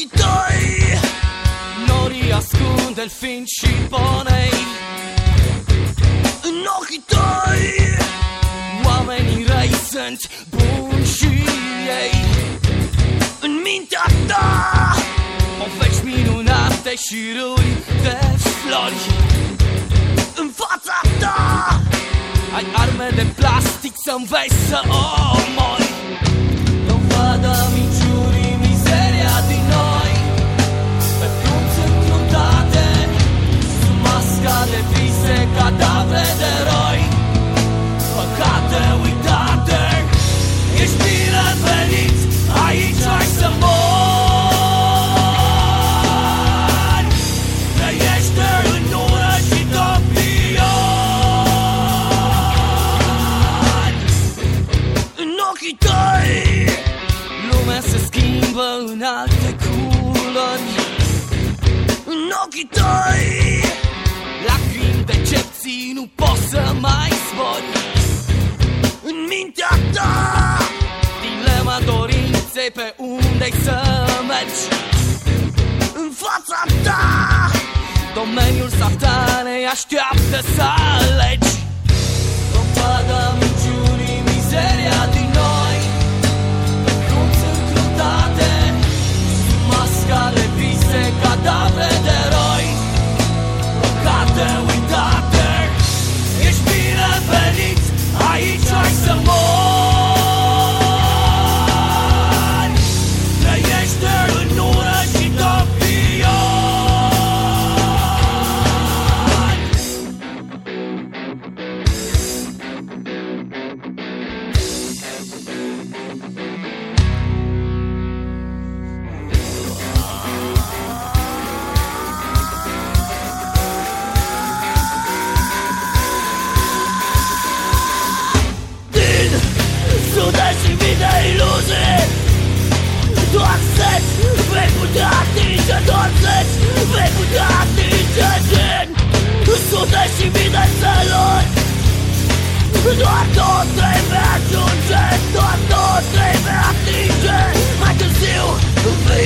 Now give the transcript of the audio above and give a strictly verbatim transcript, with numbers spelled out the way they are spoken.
ochii tăi norii ascunde-l fiind și ponei. În ochii tăi oamenii răi sunt buni și ei. În mintea ta povești minunate și râuri de flori. În fața ta ai arme de plastic să înveți să omori. Dovadă minciunii, mizeria din noi, pe plumți încruntate, sub masca de vise, cadavre de eroi, păcate uitate. Ești binevenit, aici ai să mori. Trăiește în ură și topioni. În ochii tăi lumea se schimbă în alte culori. În ochii tăi lacrimi, decepții, nu poți să mai zbori. În mintea ta dilema dorinței, pe unde-i să mergi. În fața ta domeniul satanei așteaptă să alegi. Dovadă minciunii, mizeria din noi, pe plumți încruntate, sub masca de vise, cadavre de eroi, păcate uitate. Ești binevenit, aici ai să mori. Trăiește în ură și topioni. Sute și mii de iluzii, doar zeci vei putea atinge, doar zeci vei putea atinge din sute și mii de țeluri. Doar două, trei vei ajunge, doar două, trei vei atinge. Mai târziu vei